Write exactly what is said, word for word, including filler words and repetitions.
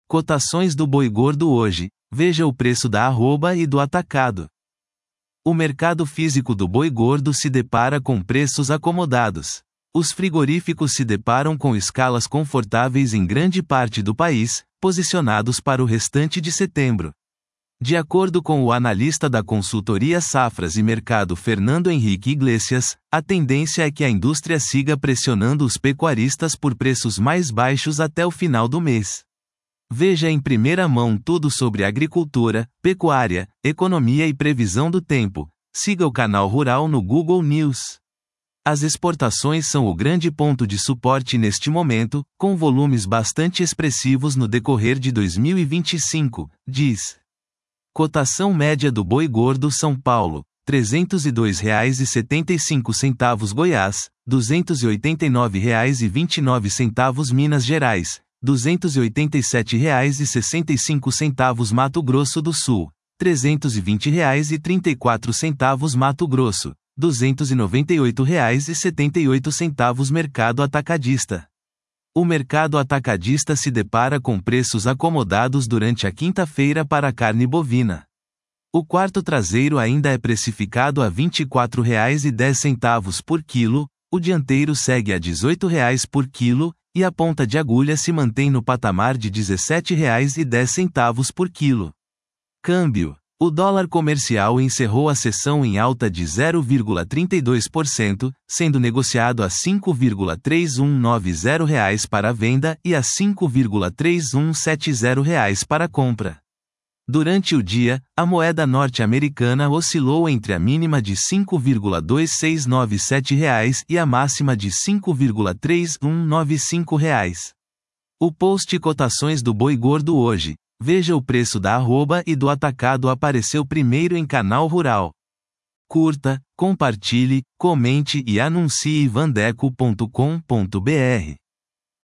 Cotações do boi gordo hoje. Veja o preço da arroba e do atacado. O mercado físico do boi gordo se depara com preços acomodados. Os frigoríficos se deparam com escalas confortáveis em grande parte do país, posicionados para o restante de setembro. De acordo com o analista da consultoria Safras e Mercado Fernando Henrique Iglesias, a tendência é que a indústria siga pressionando os pecuaristas por preços mais baixos até o final do mês. Veja em primeira mão tudo sobre agricultura, pecuária, economia e previsão do tempo. Siga o canal Rural no Google News. As exportações são o grande ponto de suporte neste momento, com volumes bastante expressivos no decorrer de dois mil e vinte e cinco, diz. Cotação média do boi gordo São Paulo, trezentos e dois reais e setenta e cinco centavos Goiás, duzentos e oitenta e nove reais e vinte e nove centavos Minas Gerais, duzentos e oitenta e sete reais e sessenta e cinco centavos Mato Grosso do Sul, trezentos e vinte reais e trinta e quatro centavos Mato Grosso, duzentos e noventa e oito reais e setenta e oito centavos Mercado Atacadista. O mercado atacadista se depara com preços acomodados durante a quinta-feira para a carne bovina. O quarto traseiro ainda é precificado a vinte e quatro reais e dez centavos por quilo, o dianteiro segue a dezoito reais por quilo, e a ponta de agulha se mantém no patamar de dezessete reais e dez centavos por quilo. Câmbio. O dólar comercial encerrou a sessão em alta de zero vírgula trinta e dois por cento, sendo negociado a cinco vírgula três um nove zero reais para a venda e a cinco vírgula três um sete zero reais para a compra. Durante o dia, a moeda norte-americana oscilou entre a mínima de cinco vírgula dois seis nove sete reais e a máxima de cinco vírgula três um nove cinco reais. O post Cotações do boi gordo hoje. Veja o preço da arroba e do atacado apareceu primeiro em canal Rural. Curta, compartilhe, comente e anuncie vandeco ponto com ponto br.